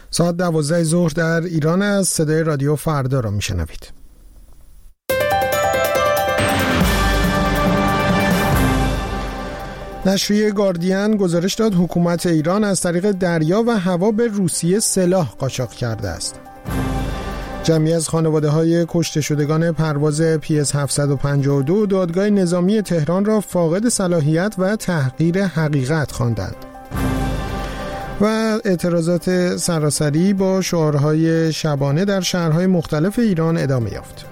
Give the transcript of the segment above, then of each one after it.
ساعت 12 ظهر در ایران است. صدای رادیو فردا را میشنوید. نشریه گاردین گزارش داد حکومت ایران از طریق دریا و هوا به روسیه سلاح قاچاق کرده است. جمعی از خانواده‌های کشته شدگان پرواز PS 752 دادگاه نظامی تهران را فاقد صلاحیت و تحقیر حقیقت خواندند. و اعتراضات سراسری با شعارهای شبانه در شهرهای مختلف ایران ادامه یافت.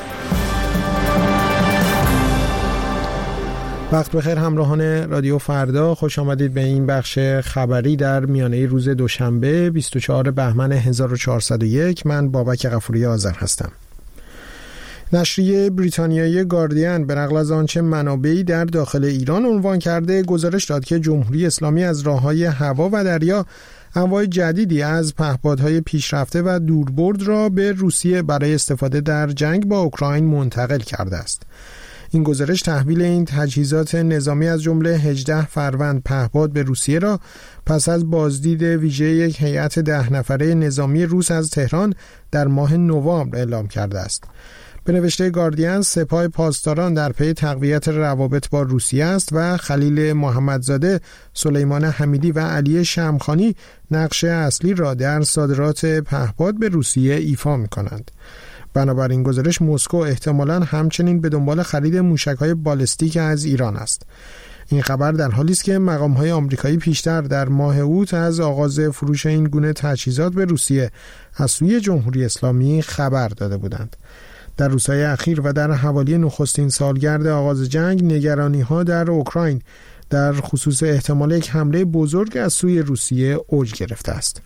وقت بخیر همراهان رادیو فردا، خوش آمدید به این بخش خبری در میانه روز دوشنبه 24 بهمن 1401. من بابک غفوری آذر هستم. نشریه بریتانیایی گاردین به نقل از آنچه منابعی در داخل ایران عنوان کرده گزارش داد که جمهوری اسلامی از راه‌های هوا و دریا انواع جدیدی از پهپادهای پیشرفته و دوربرد را به روسیه برای استفاده در جنگ با اوکراین منتقل کرده است. این گزارش تحویل این تجهیزات نظامی از جمله 18 فروند پهپاد به روسیه را پس از بازدید ویژه یک هیئت 10 نفره نظامی روس از تهران در ماه نوامبر اعلام کرده است. به نوشته گاردین، سپاه پاسداران در پی تقویت روابط با روسیه است و خلیل محمدزاده، سلیمان حمیدی و علی شمخانی نقش اصلی را در صادرات پهپاد به روسیه ایفا می‌کنند. بنابراین گزارش مسکو احتمالاً همچنین به دنبال خرید موشک‌های بالستیک از ایران است. این خبر در حالی است که مقام‌های آمریکایی پیشتر در ماه اوت از آغاز فروش این گونه تجهیزات به روسیه از سوی جمهوری اسلامی خبر داده بودند. در روزهای اخیر و در حوالی نخستین سالگرد آغاز جنگ، نگرانی‌ها در اوکراین در خصوص احتمال یک حمله بزرگ از سوی روسیه اوج گرفته است.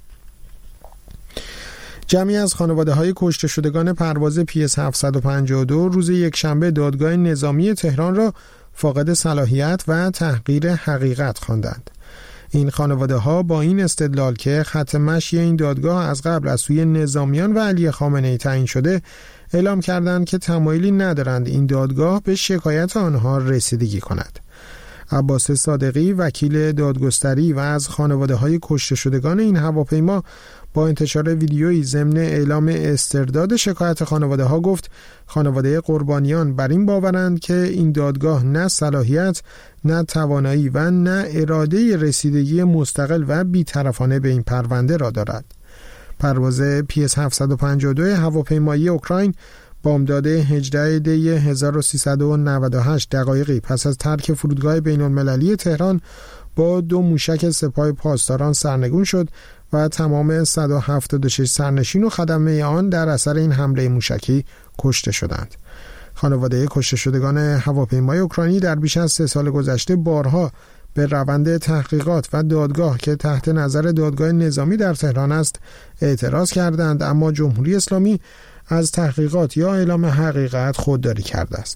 جمعی از خانواده‌های کشته شدگان پرواز PS 752 روز یکشنبه دادگاه نظامی تهران را فاقد صلاحیت و تحقیر حقیقت خواندند. این خانواده‌ها با این استدلال که خط مشی این دادگاه از قبل از سوی نظامیان و علی خامنه‌ای تعیین شده، اعلام کردند که تمایلی ندارند این دادگاه به شکایت آنها رسیدگی کند. عباس صادقی، وکیل دادگستری و از خانواده‌های کشته شدگان این هواپیما، با انتشار ویدیویی ضمن اعلام استرداد شکایت خانواده‌ها گفت خانواده قربانیان بر این باورند که این دادگاه نه صلاحیت، نه توانایی و نه اراده رسیدگی مستقل و بی‌طرفانه به این پرونده را دارد. پرواز PS 752 هواپیمایی اوکراین بامداد 18 دی 1398 دقایقی پس از ترک فرودگاه بین‌المللی تهران با 2 موشک سپاه پاسداران سرنگون شد و تمام 176 سرنشین و خدمه آن در اثر این حمله موشکی کشته شدند. خانواده کشته شدگان هواپیمای اوکراینی در بیش از 3 سال گذشته بارها به روند تحقیقات و دادگاه که تحت نظر دادگاه نظامی در تهران است اعتراض کردند، اما جمهوری اسلامی از تحقیقات یا اعلام حقیقت خودداری کرده است.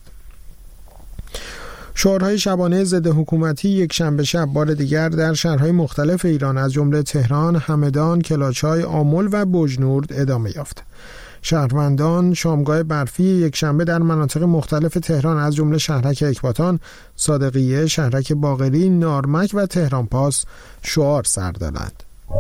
شعارهای شبانه ضد حکومتی یک شنبه شب بار دیگر در شهرهای مختلف ایران از جمله تهران، همدان، کلاچای، آمل و بجنورد ادامه یافت. شهروندان شامگاه برفی یک شنبه در مناطق مختلف تهران از جمله شهرک اکباتان، صادقیه، شهرک باقری، نارمک و تهران پاس شعار سر دادند.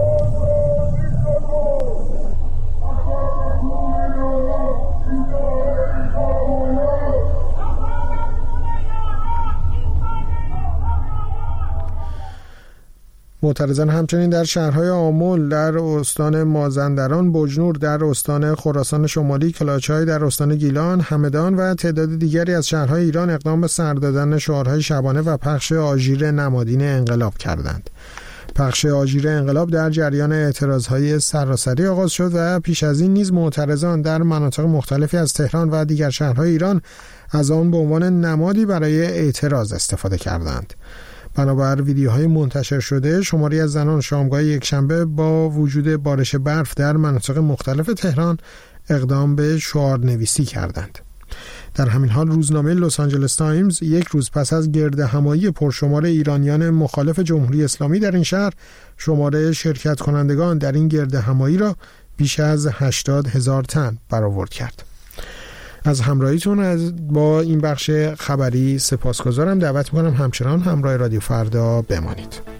معترضان همچنین در شهرهای آمل در استان مازندران، بجنورد در استان خراسان شمالی، کلاچای در استان گیلان، همدان و تعداد دیگری از شهرهای ایران اقدام به سر دادن شعارهای شبانه و پخش آژیر نمادین انقلاب کردند. پخش آژیر انقلاب در جریان اعتراضهای سراسری آغاز شد و پیش از این نیز معترضان در مناطق مختلفی از تهران و دیگر شهرهای ایران از آن به عنوان نمادی برای اعتراض استفاده کردند. بنابر ویدیوهای منتشر شده، شماری از زنان شامگاه یکشنبه با وجود بارش برف در مناطق مختلف تهران اقدام به شعار نویسی کردند. در همین حال روزنامه لس آنجلس تایمز یک روز پس از گردهمایی پرشمار ایرانیان مخالف جمهوری اسلامی در این شهر، شماره شرکت کنندگان در این گردهمایی را بیش از 80,000 تن برآورد کرد. از همراهیتون با این بخش خبری سپاسگزارم. دعوت می‌کنم همچنان همراه رادیو فردا بمانید.